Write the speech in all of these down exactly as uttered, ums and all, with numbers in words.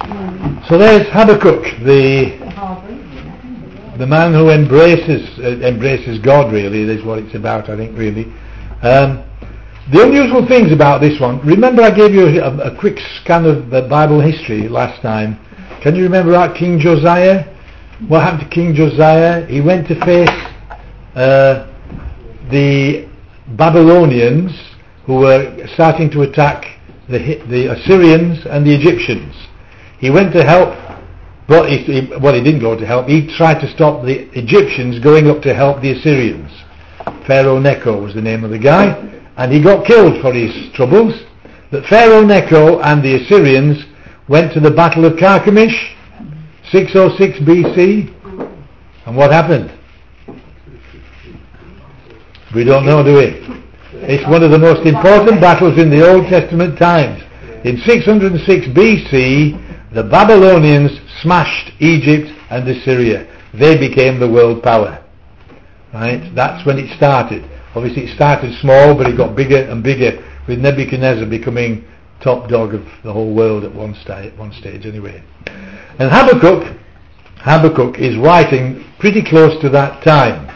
So there's Habakkuk, the the man who embraces uh, embraces God. Really, is what it's about. I think really. Um, the unusual things about this one. Remember, I gave you a, a quick scan of the Bible history last time. Can you remember about King Josiah? What happened to King Josiah? He went to face uh, the Babylonians, who were starting to attack the the Assyrians and the Egyptians. He went to help, but he, he, well, he didn't go to help. He tried to stop the Egyptians going up to help the Assyrians. Pharaoh Necho was the name of the guy, and he got killed for his troubles. But Pharaoh Necho and the Assyrians went to the Battle of Carchemish, six oh six B C, and what happened? We don't know, do we? It's one of the most important battles in the Old Testament times. In six hundred six B C, the Babylonians smashed Egypt and Assyria. They became the world power. Right? That's when it started. Obviously it started small, but it got bigger and bigger, with Nebuchadnezzar becoming top dog of the whole world at one, sta- at one stage anyway. And Habakkuk, Habakkuk is writing pretty close to that time.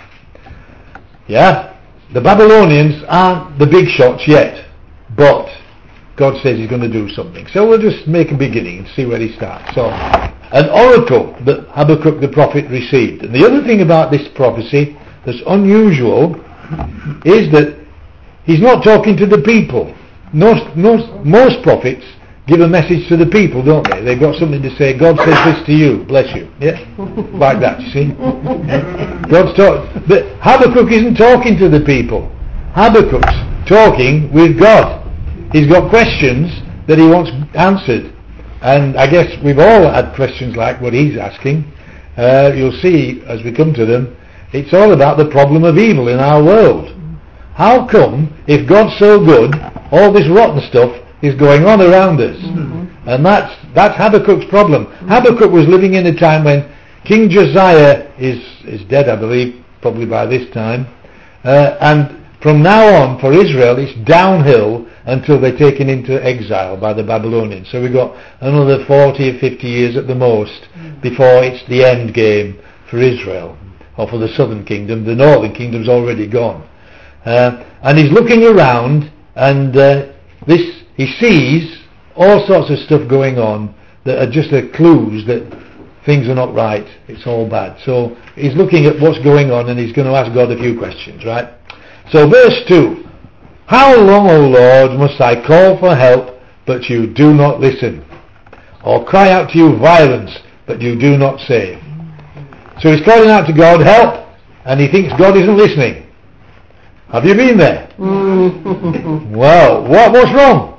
Yeah? The Babylonians aren't the big shots yet, but God says he's going to do something. So we'll just make a beginning and see where he starts. So, an oracle that Habakkuk the prophet received. And the other thing about this prophecy that's unusual is that he's not talking to the people. Most, most, most prophets give a message to the people, don't they? They've got something to say. God says this to you, bless you. Yeah? Like that, you see? God's talking. But Habakkuk isn't talking to the people. Habakkuk's talking with God. He's got questions that he wants answered. And I guess we've all had questions like what he's asking. Uh, you'll see as we come to them, it's all about the problem of evil in our world. How come, if God's so good, all this rotten stuff is going on around us? Mm-hmm. And that's that's Habakkuk's problem. Mm-hmm. Habakkuk was living in a time when King Josiah is, is dead, I believe, probably by this time. Uh, and from now on, for Israel, it's downhill until they're taken into exile by the Babylonians. So we've got another forty or fifty years at the most before it's the end game for Israel, or for the southern kingdom. The northern kingdom's already gone. Uh, and he's looking around, and uh, this he sees all sorts of stuff going on that are just the clues that things are not right, it's all bad. So he's looking at what's going on, and he's going to ask God a few questions, right? So verse two, how long, O Lord, must I call for help, but you do not listen? Or cry out to you violence, but you do not save? So he's calling out to God, help, and he thinks God isn't listening. Have you been there? Well, what, what's wrong?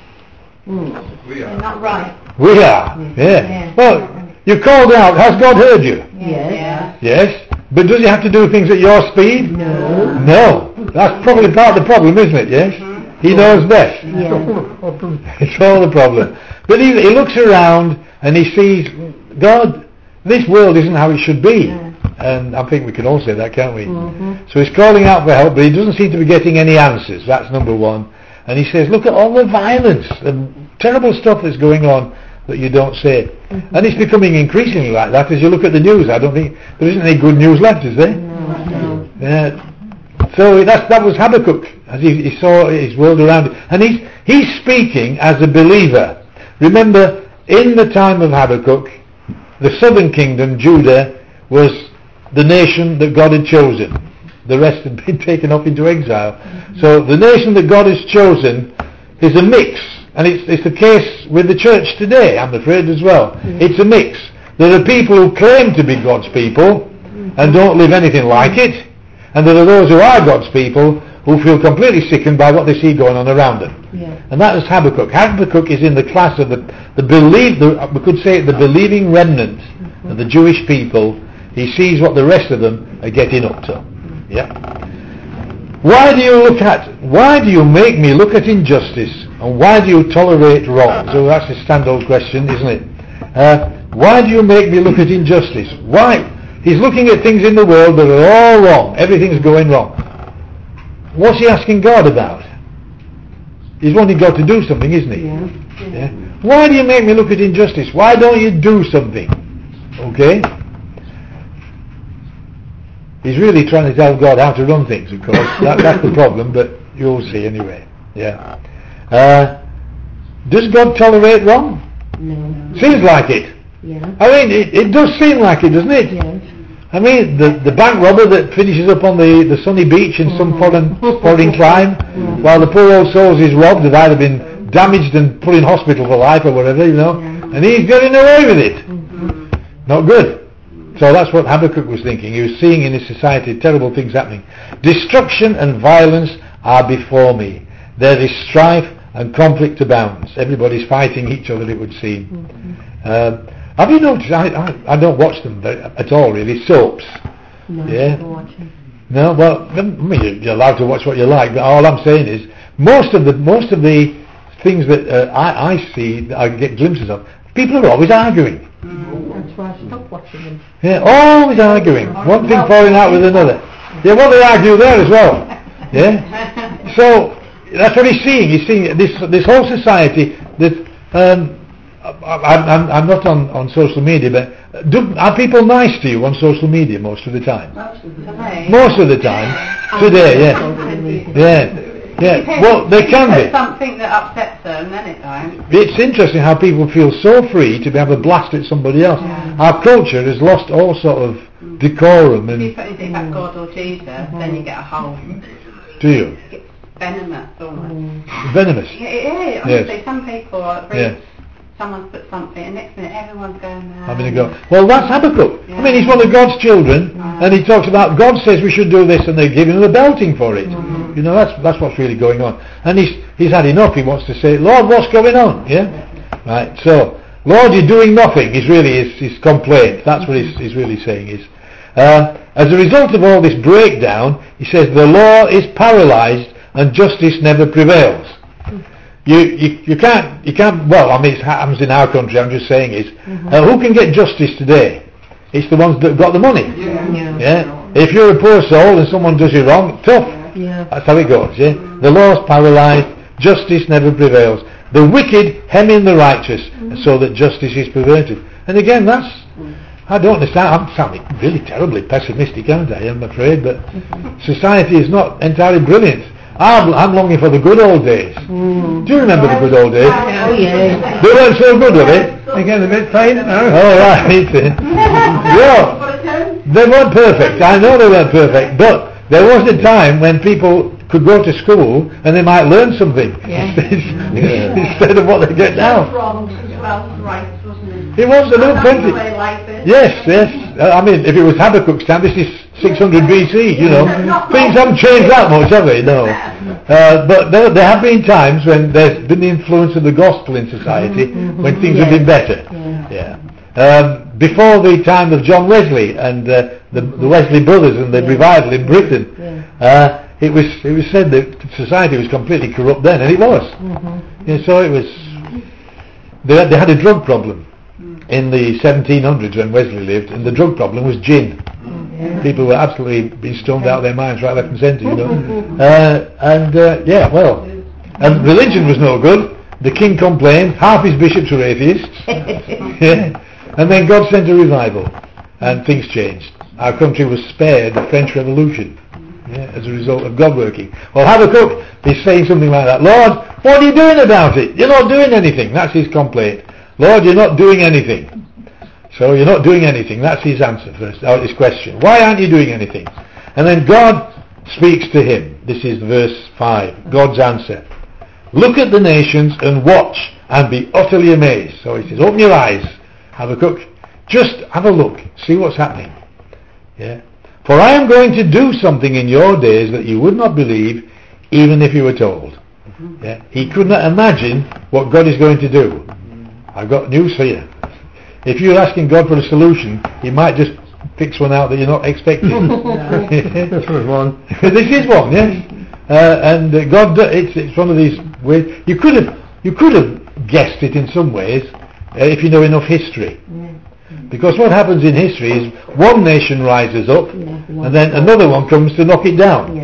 We are. Not right. We are, yeah. yeah. Well, you called out, has God heard you? Yes. Yes. But does he have to do things at your speed? No. No. That's probably part of the problem, isn't it? Yes. Mm-hmm. He knows best. Yeah. It's all the problem. But he, he looks around and he sees, God, this world isn't how it should be. Yeah. And I think we can all say that, can't we? Mm-hmm. So he's calling out for help, but he doesn't seem to be getting any answers. That's number one. And he says, look at all the violence and terrible stuff that's going on that you don't say. Mm-hmm. And it's becoming increasingly like that as you look at the news. I don't think there isn't any good news left, is there? No. Uh, so that's, that was Habakkuk as he, he saw his world around him. And he's, he's speaking as a believer. Remember, in the time of Habakkuk, the southern kingdom, Judah, was the nation that God had chosen. The rest had been taken off into exile. Mm-hmm. So the nation that God has chosen is a mix. And it's, it's the case with the church today, I'm afraid, as well. Mm-hmm. It's a mix. There are people who claim to be God's people mm-hmm. and don't live anything like it. And there are those who are God's people who feel completely sickened by what they see going on around them. Yeah. And that is Habakkuk. Habakkuk is in the class of the, the believe, the, we could say the believing remnant mm-hmm. of the Jewish people. He sees what the rest of them are getting up to. Yeah. Why do you look at, why do you make me look at injustice, and why do you tolerate wrong? So that's a stand-old question, isn't it? Uh, why do you make me look at injustice? Why? He's looking at things in the world that are all wrong. Everything's going wrong. What's he asking God about? He's wanting God to do something, isn't he? Yeah. Yeah. Why do you make me look at injustice? Why don't you do something? Okay? He's really trying to tell God how to run things, of course. that, that's the problem, but you'll see anyway. Yeah. Uh, does God tolerate wrong? No. Seems like it. Yeah. I mean, it, it does seem like it, doesn't it? Yes. I mean, the, the bank robber that finishes up on the, the sunny beach in some foreign foreign clime, while the poor old souls he's robbed have either been damaged and put in hospital for life or whatever, you know, and he's getting away with it. Not good. So that's what Habakkuk was thinking. He was seeing in his society terrible things happening. Destruction and violence are before me. There is strife and conflict abounds. Everybody's fighting each other, it would seem. Mm-hmm. Uh, have you noticed, I, I, I don't watch them very, at all really, soaps. No, yeah? I'm watching. No, well, I mean, you're allowed to watch what you like, but all I'm saying is, most of the most of the things that uh, I, I see, that I get glimpses of, people are always arguing. Mm. That's why I stopped watching them. Yeah, always arguing. One thing falling out with another. Yeah, well, they argue there as well. Yeah? So, that's what he's seeing. He's seeing this this whole society that, um, I, I'm, I'm not on, on social media, but do, are people nice to you on social media most of the time? Most of the time. Most of the time. Today, yeah. Yeah. Yeah, well, they can be. Something that upsets them, then it don't. It's interesting how people feel so free to be able to blast at somebody else. Yeah. Our culture has lost all sort of decorum. And if you put anything about God or Jesus, mm-hmm. then you get a whole... Do you? It's venomous, almost. Mm. Venomous? Yeah, it is. Honestly, yes. Some people read, yeah. someone's put something, and next minute everyone's going there. Having a go. Well, that's Habakkuk. Yeah. I mean, he's one of God's children, uh, and he talks about God says we should do this, and they're giving him the belting for it. Mm-hmm. You know, that's that's what's really going on. And he's he's had enough. He wants to say, Lord, what's going on? Yeah, right. So, Lord, you're doing nothing. Is really his, his complaint. That's what he's, he's really saying. Is uh, as a result of all this breakdown, he says the law is paralysed and justice never prevails. You, you you can't you can't well I mean it happens in our country. I'm just saying is mm-hmm. uh, who can get justice today? It's the ones that got the money. Yeah. Yeah. yeah. If you're a poor soul and someone does you wrong, tough. Yeah. That's how it goes. Yeah. The law's paralysed. Justice never prevails. The wicked hem in the righteous, mm-hmm. so that justice is perverted. And again, that's I don't understand. I'm sounding really terribly pessimistic, aren't I? I'm afraid, but mm-hmm. society is not entirely brilliant. I'm, I'm longing for the good old days. Mm. Do you remember the good old days? Oh, yeah. They weren't so good, were they? They get a bit faint now. Oh, right. Yeah. They weren't perfect. I know they weren't perfect. But there was a time when people could go to school and they might learn something. Yeah. Instead of what they get now. It was a little plenty. Yes, yes. Uh, I mean, if it was Habakkuk's time, this is six hundred B C, you know. Things haven't changed that much, have they? No. Uh, but there, there have been times when there's been the influence of the gospel in society, mm-hmm. when things yeah. have been better. Yeah. yeah. Um, before the time of John Wesley and uh, the, the Wesley brothers and the yeah. revival in Britain, yeah. uh, it was it was said that society was completely corrupt then, and it was. Mm-hmm. Yeah, so it was. They, they had a drug problem in the seventeen hundreds when Wesley lived, and the drug problem was gin. Yeah. People were absolutely being stoned out of their minds right, left and centre, you know. uh, and uh, yeah, well, and religion was no good. The king complained, half his bishops were atheists. Yeah. And then God sent a revival, and things changed. Our country was spared the French Revolution, yeah, as a result of God working. Well, Habakkuk is saying something like that. Lord, what are you doing about it? You're not doing anything. That's his complaint. Lord, you're not doing anything. So you're not doing anything. That's his answer first, or his question. Why aren't you doing anything? And then God speaks to him. This is verse five. God's answer. Look at the nations and watch and be utterly amazed. So he says, open your eyes, Habakkuk. Just have a look. See what's happening. Yeah. For I am going to do something in your days that you would not believe, even if you were told. Yeah. He could not imagine what God is going to do. I've got news for you. If you're asking God for a solution, He might just fix one out that you're not expecting. This was one. This is one, yes. Uh, and uh, God, it's it's one of these ways. You could have you could have guessed it in some ways uh, if you know enough history. Yeah. Because what happens in history is one nation rises up, yeah, and then another one comes to knock it down. Yeah.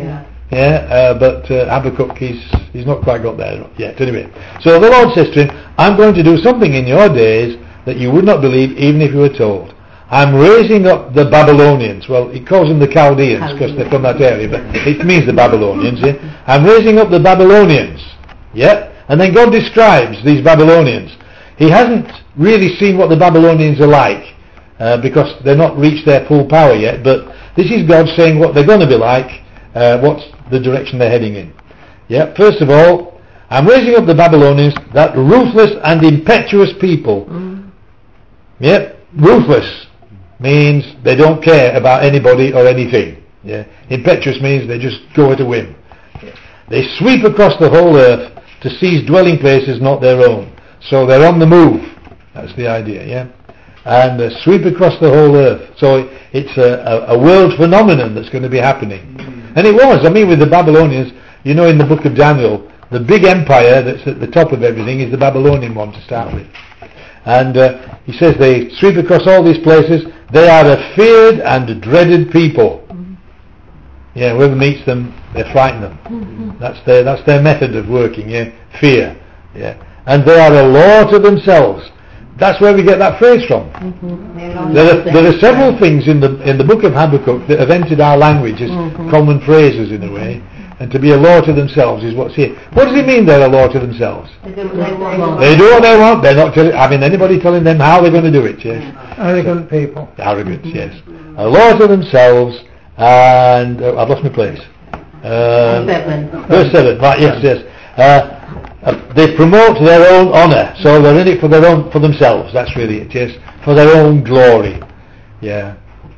Yeah, uh, but uh, Habakkuk, he's, he's not quite got there yet. Anyway, so the Lord says to him, I'm going to do something in your days that you would not believe even if you were told. I'm raising up the Babylonians. Well, he calls them the Chaldeans because they're from that area, but it means the Babylonians. Yeah? I'm raising up the Babylonians. Yeah? And then God describes these Babylonians. He hasn't really seen what the Babylonians are like uh, because they've not reached their full power yet, but this is God saying what they're going to be like, uh, what's the direction they're heading in. Yeah? First of all, I'm raising up the Babylonians, that ruthless and impetuous people. Mm. Yep, ruthless means they don't care about anybody or anything. Yeah, impetuous means they just go at a whim. Yeah. They sweep across the whole earth to seize dwelling places not their own. So they're on the move. That's the idea. Yeah, and uh, sweep across the whole earth. So it's a, a, a world phenomenon that's going to be happening. Mm. And it was. I mean, with the Babylonians, you know, in the book of Daniel, the big empire that's at the top of everything is the Babylonian one to start with. And uh, he says they sweep across all these places. They are a feared and dreaded people. Mm-hmm. Yeah, whoever meets them, they frighten them. Mm-hmm. That's their that's their method of working. Yeah, fear. Yeah, and they are a law to themselves. That's where we get that phrase from. Mm-hmm. There are there are several things in the in the book of Habakkuk that have entered our language as mm-hmm. common phrases in a way. And to be a law to themselves is what's here. What does it mean they're a law to themselves? They do what they want. They do what they want. They're not telling, having anybody telling them how they're going to do it. Yes. Arrogant people. Arrogance. Yes. A law to themselves, and uh, I've lost my place. Um, seven. Verse seven. Right. Yes. Yes. Uh, uh, they promote their own honour, so they're in it for their own, for themselves. That's really it. Yes. For their own glory. Yeah.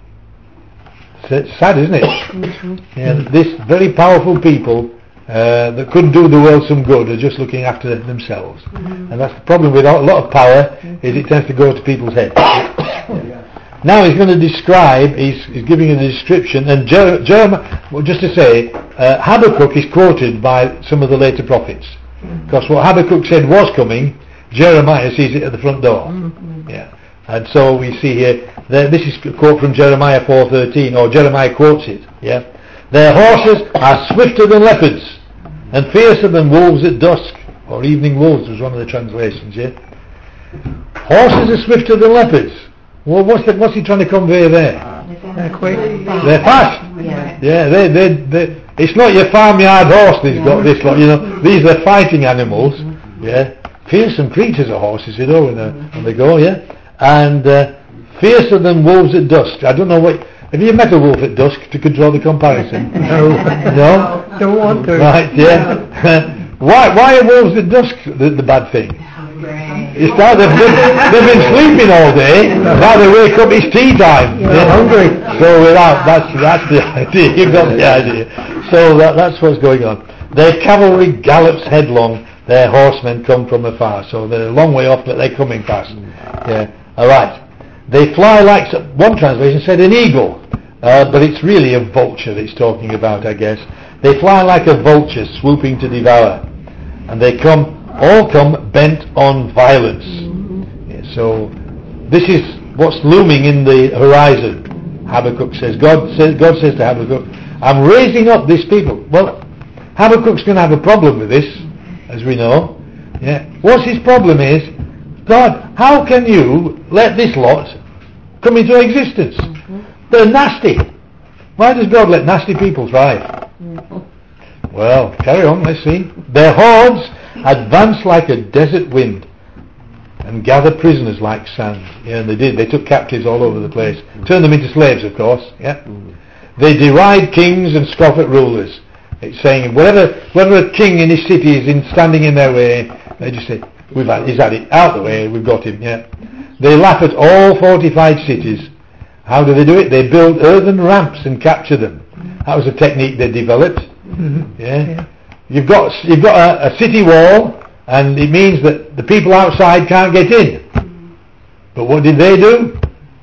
It's sad, isn't it? Mm-hmm. Yeah, this very powerful people uh, that couldn't do the world some good are just looking after themselves. Mm-hmm. And that's the problem with a lot of power, mm-hmm. is it tends to go to people's heads. Yeah. Now he's going to describe, he's, he's giving a description, and Jer- Jeremiah, well, just to say, uh, Habakkuk is quoted by some of the later prophets. Because mm-hmm. what Habakkuk said was coming, Jeremiah sees it at the front door. Mm-hmm. Yeah. And so we see here, there, this is a quote from Jeremiah four thirteen, or Jeremiah quotes it. Yeah, their horses are swifter than leopards, and fiercer than wolves at dusk, or evening wolves was one of the translations. Yeah, horses are swifter than leopards. Well, what's the, what's he trying to convey there? They're quick. They're fast. Yeah, yeah they, they, they, it's not your farmyard horse that's yeah. got this lot. You know, these are fighting animals. Yeah, fearsome creatures are horses. You know, when they, when they go. Yeah. And uh, fiercer than wolves at dusk. I don't know what. Have you met a wolf at dusk to draw the comparison? No, no, don't want to. Right, yeah. why? Why are wolves at dusk the, the bad thing? It's that they've, they've, they've been sleeping all day. Now they wake up. It's tea time. Yeah. They're hungry. So without that's that's the idea. You've got the idea. So that, that's what's going on. Their cavalry gallops headlong. Their horsemen come from afar. So they're a long way off, but they're coming fast. Yeah. All right. They fly like, one translation said an eagle, uh, but it's really a vulture it's talking about, I guess. They fly like a vulture swooping to devour, and they come, all come bent on violence. Mm-hmm. Yeah, so this is what's looming in the horizon. Habakkuk says. God says. God says to Habakkuk, "I'm raising up these people." Well, Habakkuk's going to have a problem with this, as we know. Yeah. What's his problem is, God, how can you let this lot come into existence? Mm-hmm. They're nasty. Why does God let nasty people thrive? Mm-hmm. Well, carry on, let's see. Their hordes advance like a desert wind and gather prisoners like sand. Yeah, and they did. They took captives all over the place. Mm-hmm. Turned them into slaves, of course. Yeah. Mm-hmm. They deride kings and scoff at rulers. It's saying, wherever, wherever a king in his city is in, standing in their way, they just say, We've had, he's had it out the way, we've got him, yeah. They laugh at all fortified cities. How do they do it? They build earthen ramps and capture them. That was a technique they developed. Mm-hmm. Yeah. yeah. You've got you've got a, a city wall, and it means that the people outside can't get in. But what did they do?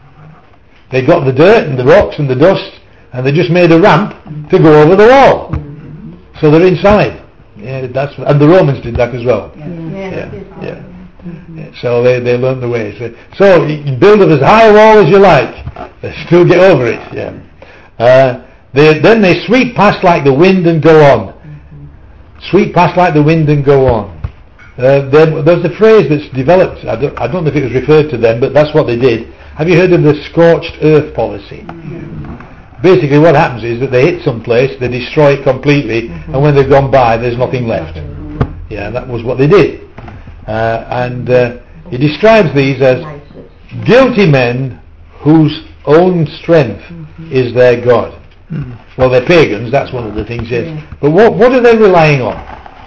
They got the dirt and the rocks and the dust, and they just made a ramp to go over the wall. So they're inside. Yeah, that's and the Romans did that as well. Yeah, yeah, yeah. yeah. yeah. So they they learned the way. So, so you can build up as high a wall as you like, they still get over it. Yeah. Uh, They, then they sweep past like the wind and go on. Sweep past like the wind and go on. Uh, there, there's a phrase that's developed, I don't, I don't know if it was referred to them, but that's what they did. Have you heard of the scorched earth policy? Mm-hmm. Basically what happens is that they hit some place, they destroy it completely, mm-hmm. and when they've gone by there's nothing left. Mm-hmm. Yeah, that was what they did. Uh, and uh, he describes these as guilty men whose own strength mm-hmm. is their God. Mm-hmm. Well, they're pagans, that's one of the things, yes. Yeah. But what, what are they relying on?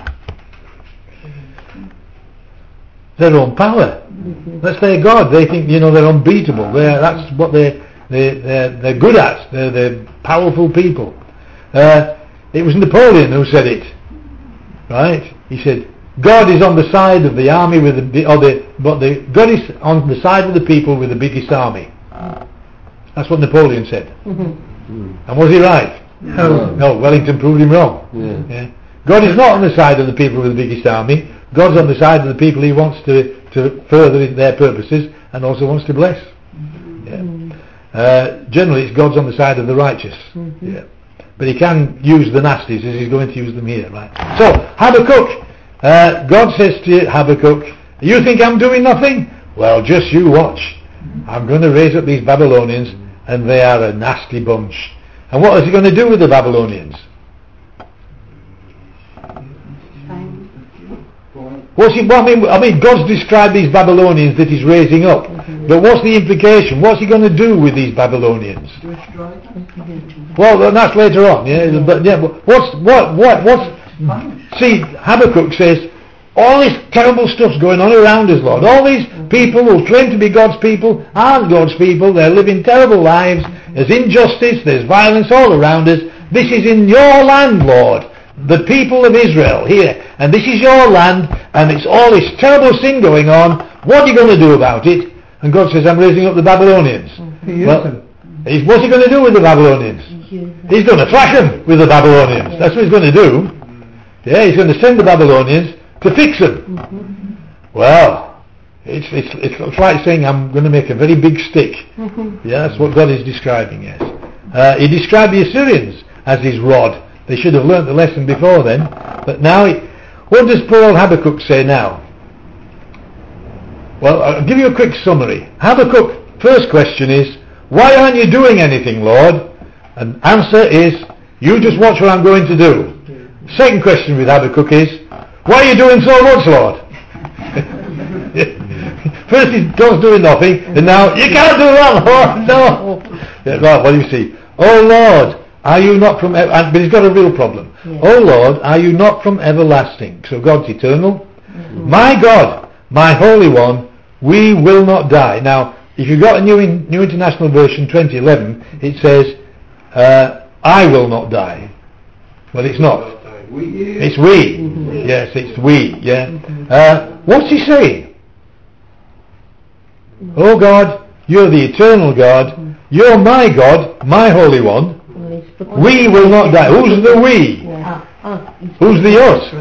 Their own power. Mm-hmm. That's their God. They think, you know, they're unbeatable. They're, that's what they're, they, they're, they're good at. They're, they're powerful people. Uh, it was Napoleon who said it. Right? He said, God is on the side of the army with the, or the, but the, God is on the side of the people with the biggest army. That's what Napoleon said. Mm-hmm. And was he right? No. No, Wellington proved him wrong. Yeah. Yeah. God is not on the side of the people with the biggest army. God's on the side of the people he wants to, to further their purposes and also wants to bless. Mm-hmm. Yeah. Uh, generally it's God's on the side of the righteous. Mm-hmm. Yeah. But he can use the nasties as he's going to use them here. Right. So, Habakkuk, uh, God says to Habakkuk, you think I'm doing nothing? Well, just you watch. I'm going to raise up these Babylonians and they are a nasty bunch. And what is he going to do with the Babylonians? What's he, I mean, I mean, God's described these Babylonians that he's raising up, mm-hmm. but what's the implication? What's he going to do with these Babylonians? Well, that's later on. Yeah, yeah. But yeah, what's what what what's? See, Habakkuk says all this terrible stuff's going on around us, Lord. All these people who claim to be God's people aren't God's people. They're living terrible lives. There's injustice. There's violence all around us. This is in your land, Lord. The people of Israel here, and this is your land, and it's all this terrible sin going on. What are you going to do about it? And God says, I'm raising up the Babylonians. He well, he's, what's he going to do with the Babylonians? He's going to thrash them with the Babylonians. That's what he's going to do. Yeah, he's going to send the Babylonians to fix them. Well, it's, it's, it's like saying, I'm going to make a very big stick. Yeah, that's what God is describing as. Uh, he described the Assyrians as his rod. They should have learnt the lesson before then. But now, it, what does poor old Habakkuk say now? Well, I'll give you a quick summary. Habakkuk, first question is, why aren't you doing anything, Lord? And answer is, you just watch what I'm going to do. Second question with Habakkuk is, why are you doing so much, Lord? First he God's doing nothing, and now, you can't do that, Lord, no. Yeah, right, what do you see? Oh Lord, are you not from, but he's got a real problem. Yeah. Oh Lord, are you not from everlasting? So God's eternal. Mm-hmm. My God, my Holy One, we will not die. Now, if you've got a New, in, New International Version twenty eleven, it says, uh, I will not die. Well, it's not. It's we. Mm-hmm. Yes, it's we. Yeah. Mm-hmm. Uh, what's he saying? Mm-hmm. Oh God, you're the eternal God. Mm-hmm. You're my God, my Holy One. We will not die. Who's the we? Who's the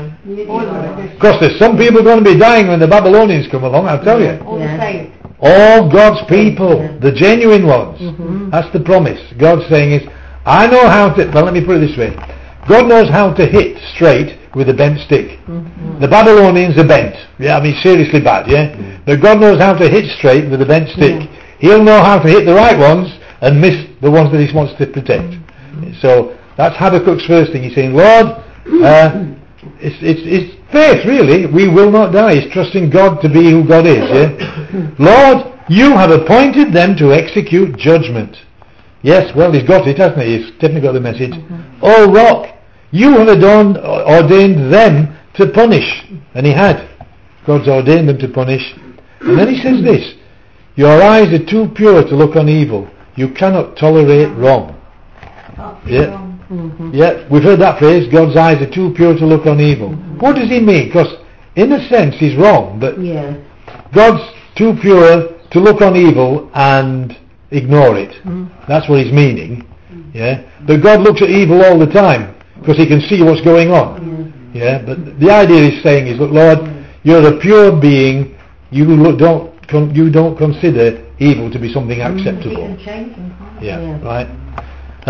us? Because there's some people going to be dying when the Babylonians come along, I'll tell you. All God's people, the genuine ones. Mm-hmm. That's the promise. God's saying is, I know how to, well let me put it this way. God knows how to hit straight with a bent stick. Mm-hmm. The Babylonians are bent. Yeah, I mean seriously bad, yeah? Mm-hmm. But God knows how to hit straight with a bent stick. Yeah. He'll know how to hit the right ones and miss the ones that he wants to protect. Mm-hmm. So that's Habakkuk's first thing. He's saying, Lord, uh, it's, it's, it's faith really. We will not die. He's trusting God to be who God is. Yeah? Lord, you have appointed them to execute judgment. Yes, well, he's got it, hasn't he? He's definitely got the message. Mm-hmm. Oh, rock, you have adorned, ordained them to punish. And he had. God's ordained them to punish. And then he says this, your eyes are too pure to look on evil. You cannot tolerate wrong. Yeah. Mm-hmm. Yeah, we've heard that phrase, God's eyes are too pure to look on evil. Mm-hmm. What does he mean? Because in a sense he's wrong, but yeah. God's too pure to look on evil and ignore it. Mm-hmm. That's what he's meaning. Mm-hmm. Yeah, but God looks at evil all the time because he can see what's going on. Mm-hmm. Yeah, but the idea he's saying is, look, Lord, mm-hmm. you're a pure being. You look, don't you don't consider evil to be something acceptable. Mm-hmm. Yeah, yeah, right. Uh,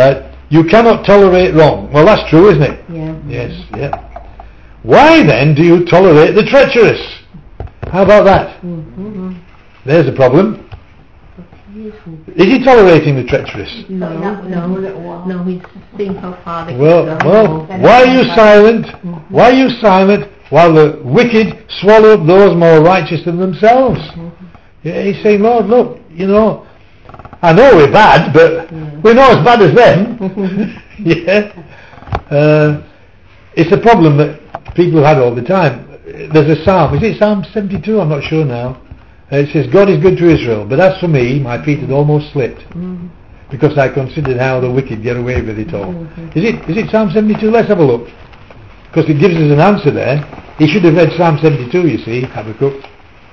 You cannot tolerate wrong. Well, that's true, isn't it? Yeah. Yes, yeah. Why then do you tolerate the treacherous? How about that? Mm-hmm. There's a problem. Is he tolerating the treacherous? No, no, no, he's seeing how far they Well, can go. well, why are you silent? Mm-hmm. Why are you silent while the wicked swallow up those more righteous than themselves? Mm-hmm. Yeah, he's saying, Lord, look, you know, I know we're bad, but Yeah. we're not as bad as them. Mm-hmm. Yeah. Uh, it's a problem that people have had all the time. There's a psalm, is it Psalm seventy-two? I'm not sure now. Uh, it says, God is good to Israel, but as for me, my feet had almost slipped, Mm-hmm. because I considered how the wicked get away with it all. Mhm. Is it is it Psalm seventy-two? Let's have a look, because it gives us an answer there. He should have read Psalm seventy-two, you see, Habakkuk.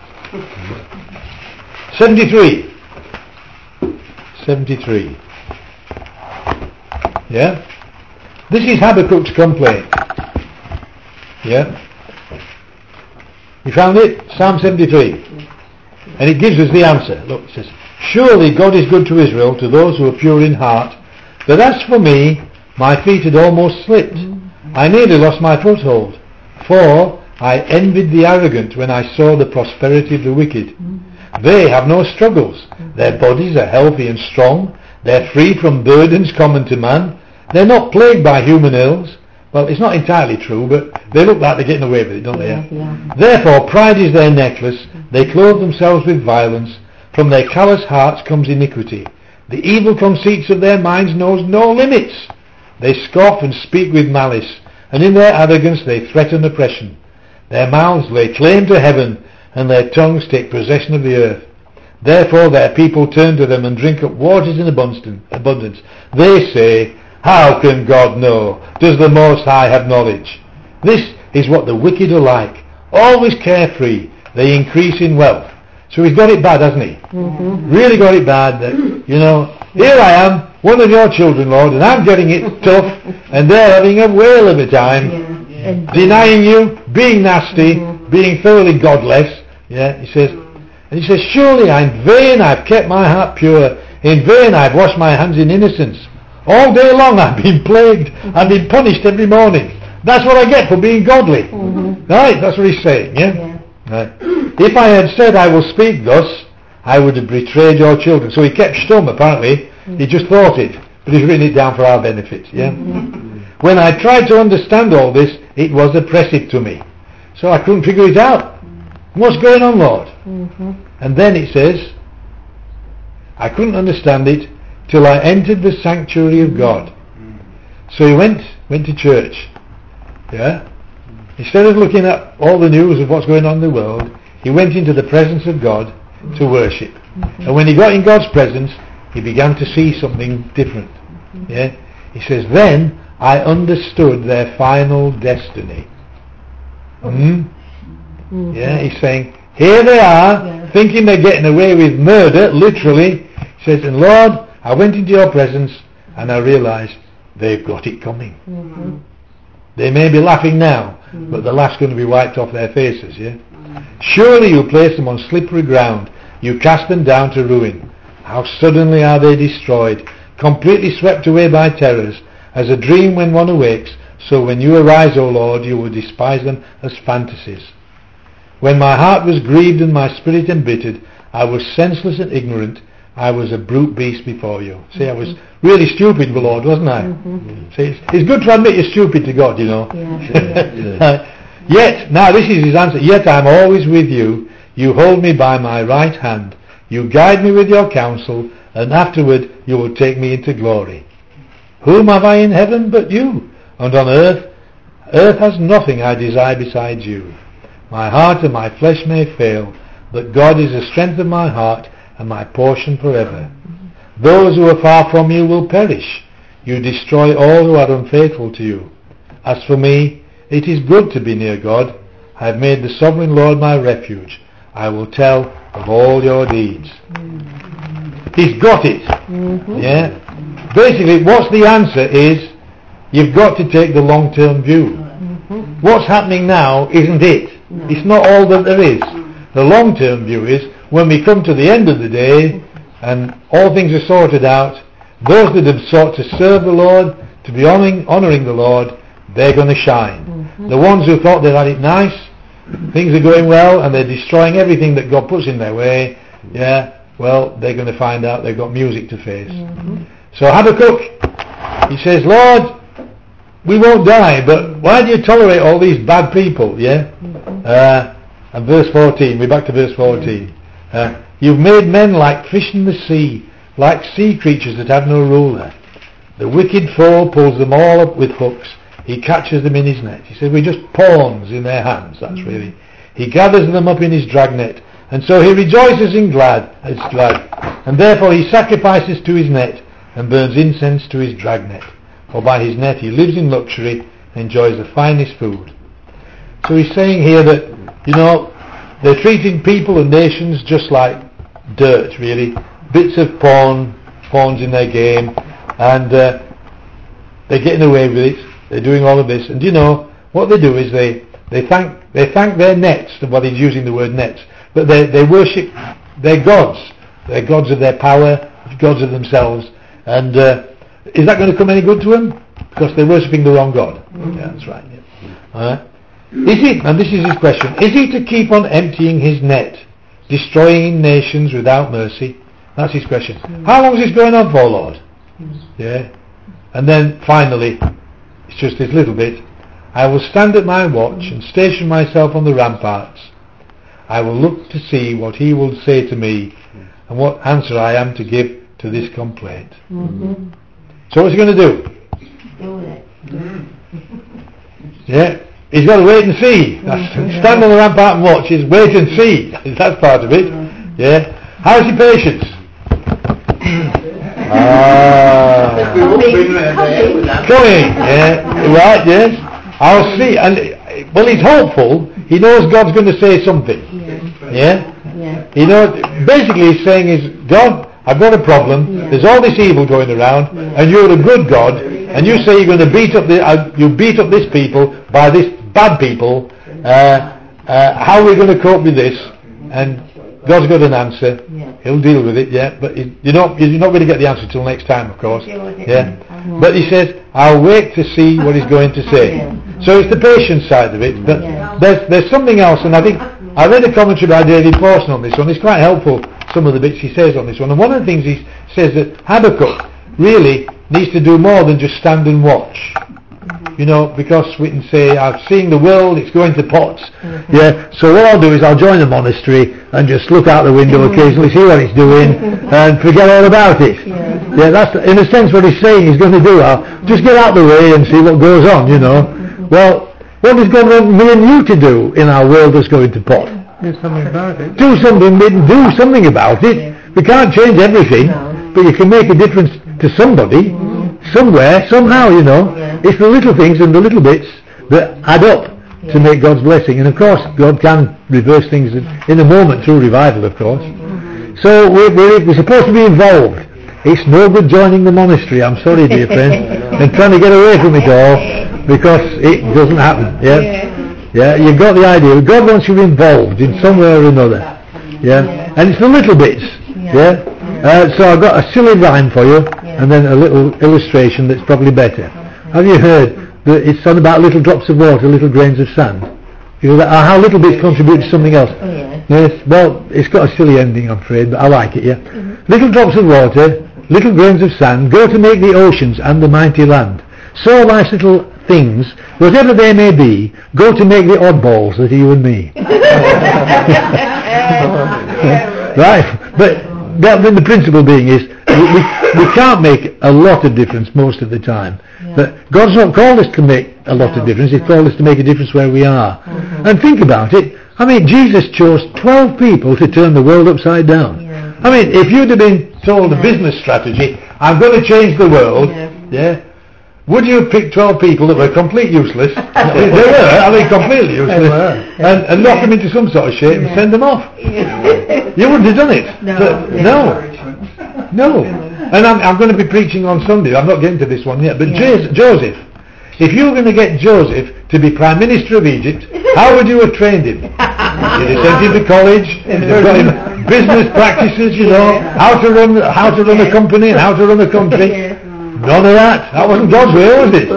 seventy-three. seventy-three. Yeah? This is Habakkuk's complaint. Yeah? You found it? Psalm seventy-three. And it gives us the answer. Look, it says, surely God is good to Israel, to those who are pure in heart. But as for me, my feet had almost slipped. I nearly lost my foothold. For I envied the arrogant when I saw the prosperity of the wicked. They have no struggles. Their bodies are healthy and strong. They're free from burdens common to man. They're not plagued by human ills. Well, it's not entirely true, but they look like they're getting away with it, don't they? Yeah, yeah. Therefore, pride is their necklace. They clothe themselves with violence. From their callous hearts comes iniquity. The evil conceits of their minds knows no limits. They scoff and speak with malice, and in their arrogance they threaten oppression. Their mouths lay claim to heaven, and their tongues take possession of the earth. Therefore their people turn to them and drink up waters in abundance. They say, how can God know? Does the Most High have knowledge? This is what the wicked are like, always carefree. They increase in wealth. So he's got it bad, hasn't he? Mm-hmm. Really got it bad that, you know, here I am, one of your children, Lord, and I'm getting it tough, and they're having a whale of a time, Yeah. And denying you, being nasty, Mhm. being thoroughly godless. Yeah, he says, and he says, surely in vain I've kept my heart pure, in vain I've washed my hands in innocence. All day long I've been plagued, I've been punished every morning. That's what I get for being godly. Mhm. Right, that's what he's saying, yeah? Yeah. Right. If I had said I will speak thus, I would have betrayed your children. So he kept stum, apparently. He just thought it, but he's written it down for our benefit, yeah? When I tried to understand all this, it was oppressive to me. So I couldn't figure it out. What's going on, Lord? Mhm. And then it says, I couldn't understand it till I entered the sanctuary of God. So he went went to church. Yeah? Instead of looking at all the news of what's going on in the world, he went into the presence of God to worship. And when he got in God's presence, he began to see something different. Yeah? He says, then I understood their final destiny. Hmm? Mhm. Yeah, he's saying, here they are, Yeah. thinking they're getting away with murder, literally. He says, and Lord, I went into your presence and I realised they've got it coming. Mhm. They may be laughing now, but the laugh's going to be wiped off their faces, yeah? Surely you place them on slippery ground. You cast them down to ruin. How suddenly are they destroyed, completely swept away by terrors, as a dream when one awakes. So when you arise, O Lord, you will despise them as fantasies. When my heart was grieved and my spirit embittered, I was senseless and ignorant. I was a brute beast before you. See, I was really stupid, the Lord, wasn't I? Mhm. See, it's, it's good to admit you're stupid to God, you know. Yeah. Uh, Yet, now this is his answer, yet I'm always with you. You hold me by my right hand. You guide me with your counsel, and afterward you will take me into glory. Whom have I in heaven but you? And on earth, earth has nothing I desire besides you. My heart and my flesh may fail, but God is the strength of my heart and my portion forever. Those who are far from you will perish. You destroy all who are unfaithful to you. As for me, it is good to be near God. I have made the sovereign Lord my refuge. I will tell of all your deeds. He's got it. Mhm. Yeah. Basically, what's the answer is, you've got to take the long-term view. Mhm. What's happening now isn't it. It's not all that there is. The long-term view is, when we come to the end of the day, and all things are sorted out, those that have sought to serve the Lord, to be honouring, honouring the Lord, they're going to shine. Mm-hmm. The ones who thought they had it nice, things are going well, and they're destroying everything that God puts in their way, yeah, well, they're going to find out they've got music to face. Mm-hmm. So Habakkuk, he says, Lord, we won't die, but why do you tolerate all these bad people, yeah? Mm-hmm. Uh, and verse fourteen, we're back to verse fourteen. Uh, You've made men like fish in the sea, like sea creatures that have no ruler. The wicked foe pulls them all up with hooks. He catches them in his net. He said, we're just pawns in their hands, that's mm-hmm. really. He gathers them up in his dragnet, and so he rejoices in glad, it's glad. And therefore he sacrifices to his net, and burns incense to his dragnet. For by his net he lives in luxury, and enjoys the finest food. So he's saying here that, you know, they're treating people and nations just like dirt, really. Bits of pawn, pawns in their game, and uh, they're getting away with it. They're doing all of this, and you know what they do is they they thank they thank their nets. Well, he's using the word nets, but they they worship their gods. They're gods of their power, gods of themselves, and uh, is that going to come any good to them? Because they're worshipping the wrong God. Mm-hmm. Yeah, that's right. Yeah. All right. Is it? And this is his question: is he to keep on emptying his net, destroying nations without mercy? That's his question. Mm-hmm. How long is this going on for, Lord? Mm-hmm. Yeah. And then finally, it's just this little bit. I will stand at my watch and station myself on the ramparts. I will look to see what he will say to me and what answer I am to give to this complaint. Mm-hmm. So what's he going to do? Do it. Yeah. He's got to wait and see. That's, stand on the rampart and watch is wait and see. That's part of it. Yeah. How's your patience? Ah. Coming. Yeah. Right. Yes. I'll see. And well, he's hopeful. He knows God's going to say something. Yeah. Yeah. Yeah. You know, basically he's saying is, God, I've got a problem. Yeah. There's all this evil going around, yeah. and you're a good God, and you say you're going to beat up the, uh, you beat up this people by this bad people. Uh, uh, how are we going to cope with this? And God's got an answer. Yeah. He'll deal with it. Yeah, but you're not you're not going to get the answer till next time, of course. Yeah, but he says, I'll wait to see what he's going to say. Yeah. So it's the patience side of it. But yeah. there's there's something else, and I think I read a commentary by David Pawson on this one. It's quite helpful, some of the bits he says on this one. And one of the things he says that Habakkuk really needs to do more than just stand and watch. You know, because we can say, I'm seeing the world, it's going to pots. Mm-hmm. Yeah, so what I'll do is I'll join the monastery and just look out the window mm-hmm. occasionally, see what it's doing, and forget all about it. Yeah, yeah, that's in a sense what he's saying he's going to do. I'll just get out the way and see what goes on, you know. Mm-hmm. Well, what is God want me and you to do in our world that's going to pot? Do something about it. Do something, do something about it. Yeah. We can't change everything, no. but you can make a difference to somebody. Mm-hmm. Somewhere, somehow, you know. Yeah. It's the little things and the little bits that add up yeah. to make God's blessing. And of course, God can reverse things in a moment through revival, of course. Mm-hmm. So we're, we're, we're supposed to be involved. It's no good joining the monastery, I'm sorry, dear friend, and trying to get away from it all, because it doesn't happen. Yeah, yeah. yeah you've got the idea. God wants you involved in some way or another. Yeah, yeah. and it's the little bits. Yeah. yeah? Uh, so I've got a silly rhyme for you, yeah. and then a little illustration that's probably better. Okay. Have you heard that it's on about little drops of water, little grains of sand? You know that, uh, how little bits contribute to something else? Oh, yeah. Yes. Well, it's got a silly ending, I'm afraid, but I like it. Yeah. Mm-hmm. Little drops of water, little grains of sand, go to make the oceans and the mighty land. So life's little things, whatever they may be, go to make the oddballs that are you and me. Right, but. That, then the principle being is we, we, we can't make a lot of difference most of the time. Yeah. But God's not called us to make a lot no, of difference. He's no. called us to make a difference where we are. Mm-hmm. And think about it. I mean, Jesus chose twelve people to turn the world upside down. Yeah. I mean, if you'd have been told yeah. a business strategy, I'm going to change the world, yeah, yeah would you have picked twelve people that were complete useless? They were, I mean, completely useless, and, and knock them into some sort of shape yeah. and send them off? Yeah. You wouldn't have done it. No. But no. No. And I'm, I'm going to be preaching on Sunday. I'm not getting to this one yet. But yeah. J- Joseph, if you were going to get Joseph to be Prime Minister of Egypt, how would you have trained him? You'd have sent him to college, you'd have got him business practices, you know, how to run how to run a company and how to run a country. None of that. That wasn't God's way, was it?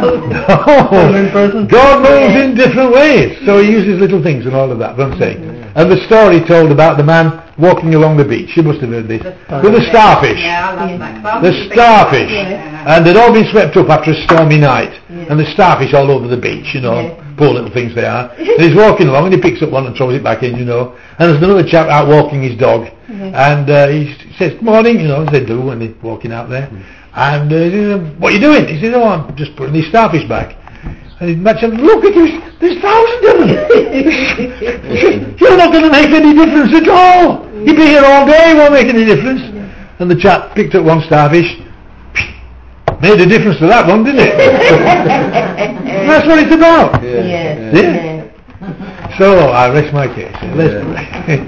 No. God moves in different ways. So he uses little things and all of that, what I'm saying. And the story told about the man walking along the beach. You must have heard this. With the starfish. Yeah, I love that. The starfish. Yeah. And they'd all been swept up after a stormy night. And the starfish all over the beach, you know. Poor little things they are. And he's walking along and he picks up one and throws it back in, you know. And there's another chap out walking his dog. And uh, he says, "Good morning," you know, as they do when they're walking out there. And uh, he says, "What are you doing?" He says, "Oh, I'm just putting these starfish back." And he'd match him, "Look at this, there's thousands of them." "You're not going to make any difference at all. You'll be here all day, won't make any difference." And the chap picked up one starfish. Made a difference to that one, didn't it? That's what it's about. Yes. Yeah. Yes. So I rest my case. Let's pray.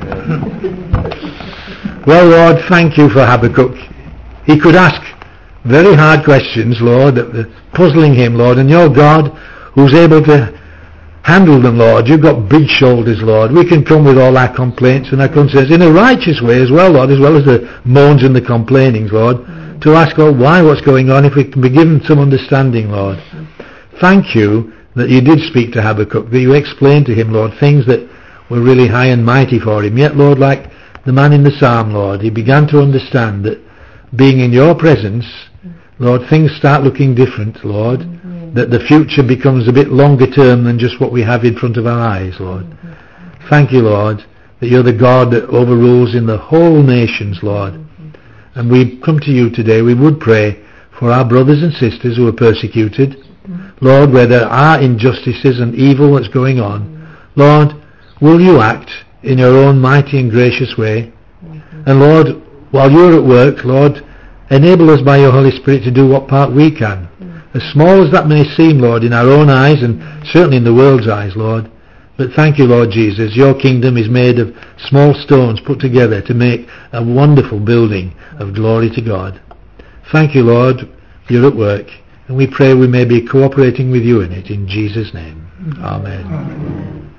Well, Lord, thank you for Habakkuk. He could ask very hard questions, Lord, that were puzzling him, Lord, and you're God who's able to handle them, Lord. You've got big shoulders, Lord. We can come with all our complaints and our concerns in a righteous way as well, Lord, as well as the moans and the complainings, Lord, to ask, oh, why, what's going on, if we can be given some understanding, Lord. Thank you that you did speak to Habakkuk, that you explained to him, Lord, things that were really high and mighty for him. Yet, Lord, like the man in the psalm, Lord, he began to understand that being in your presence, Lord, things start looking different, Lord, mm-hmm. that the future becomes a bit longer term than just what we have in front of our eyes, Lord. Mm-hmm. Thank you, Lord, that you're the God that overrules in the whole nations, Lord. Mm-hmm. And we come to you today, we would pray for our brothers and sisters who are persecuted, mm-hmm. Lord, where there are injustices and evil that's going on. Mm-hmm. Lord, will you act in your own mighty and gracious way? Mm-hmm. And Lord, while you're at work, Lord, enable us by your Holy Spirit to do what part we can. Mm. As small as that may seem, Lord, in our own eyes and certainly in the world's eyes, Lord. But thank you, Lord Jesus, your kingdom is made of small stones put together to make a wonderful building of glory to God. Thank you, Lord, you're at work, and we pray we may be cooperating with you in it, in Jesus' name. Amen. Amen.